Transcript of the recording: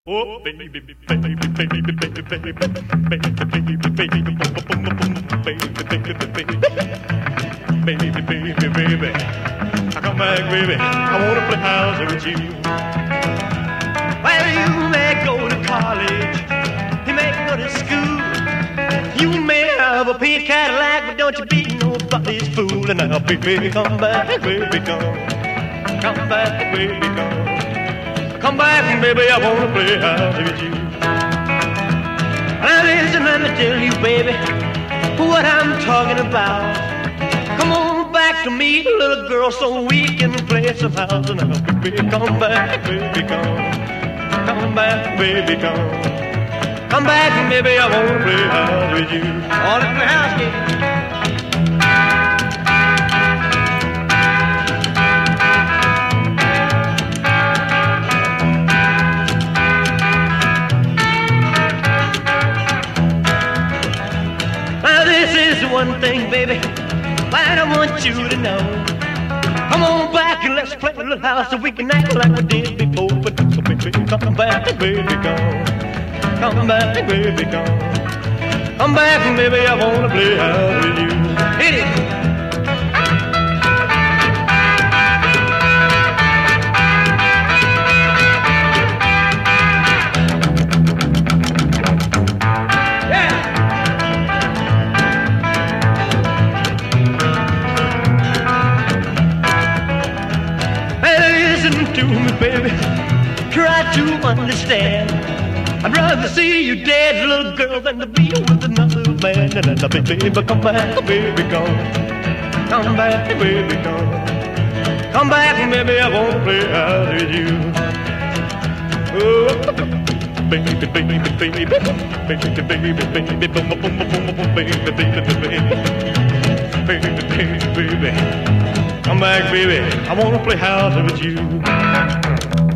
Oh, baby, baby, baby, baby, baby, baby, baby, baby, I come back, baby. I wanna play house with you. Well, you may go to college, you may go to school, you may have a pink Cadillac, but don't you be nobody's fool. And now, baby, come back, baby, come back, baby, come back, baby, I wanna play house with you. Now listen, let me tell you, baby, what I'm talking about. Come on back to me, little girl, so we can play some house. And now, baby, come back, baby, come back, baby, come back, baby, I wanna play house with you. All in the house, yeah. One thing, baby, that I want you to know. Come on back and let's play a little house so we can act like we did before. But baby, come back, baby, come back, baby, come back, baby, I wanna play house with you. Hit it. To me, baby, try to understand. I'd rather see you dead, little girl, than to be with another man. And baby, come back, baby, come back, baby, come back, baby, I wanna play house with you. Oh, baby, baby, baby, baby, baby, baby, baby, baby, come back, baby, I wanna play house with you.